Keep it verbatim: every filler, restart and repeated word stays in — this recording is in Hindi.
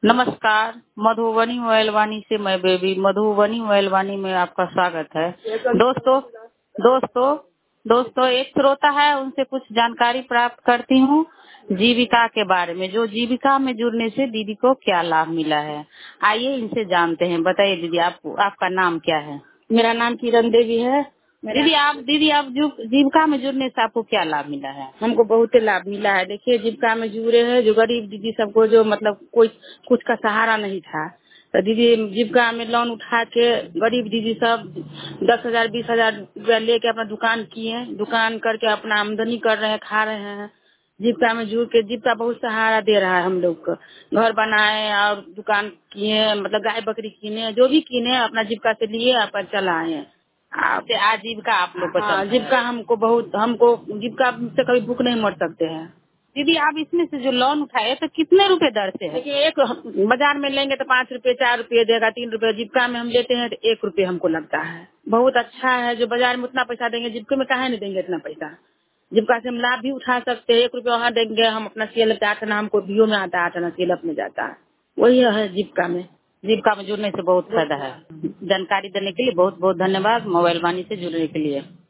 नमस्कार। मधुबनी मोबाइल वाणी से मैं बेबी मधुबनी मोबाइल वाणी में आपका स्वागत है। दोस्तों दोस्तों दोस्तों एक श्रोता है, उनसे कुछ जानकारी प्राप्त करती हूँ जीविका के बारे में। जो जीविका में जुड़ने से दीदी को क्या लाभ मिला है, आइए इनसे जानते हैं। बताइए दीदी, आप आपका नाम क्या है? मेरा नाम किरण देवी है। मेरा दीदी आप दीदी आप जो जीविका में जुड़ने से आपको क्या लाभ मिला है? हमको बहुत ही लाभ मिला है। देखिए, जीविका में जुड़े हैं जो गरीब दीदी सबको, जो मतलब कोई कुछ का सहारा नहीं था, तो दीदी जीविका में लोन उठा के गरीब दीदी सब दस हजार बीस हजार रुपया लेके अपना दुकान किए, दुकान करके अपना आमदनी कर रहे हैं, खा रहे हैं। जीविका में जुड़ के जीविका बहुत सहारा दे रहा है हम लोग को। घर बनाए और दुकान किए, मतलब गाय बकरी किने, जो भी किने अपना जीविका से लिए अपन चलाए। आप इससे आजीविका आप लोग को चल हाँ, रहा है। जीविका हमको बहुत हमको जीविका से कभी भूख नहीं मर सकते हैं। दीदी आप इसमें से जो लोन उठाए तो कितने रुपए दर से है? देखिए, एक बाजार में लेंगे तो पाँच रुपए चार रुपए देगा, तीन रुपए। जीविका में हम लेते हैं तो एक रुपए हमको लगता है। बहुत अच्छा है। जो बाजार में उतना पैसा देंगे, जीविका में काहे नहीं देंगे इतना पैसा। जीविका से हम लाभ भी उठा सकते हैं। एक रुपया वहाँ देंगे, हम अपना सीएल पे आठ आना, हमको बीओ में आता है, आठ आना सीएल में जाता है। वही है जीविका में। जीविका में जुड़ने से बहुत फायदा है। जानकारी देने के लिए बहुत बहुत धन्यवाद। मोबाइल वाणी से जुड़ने के लिए।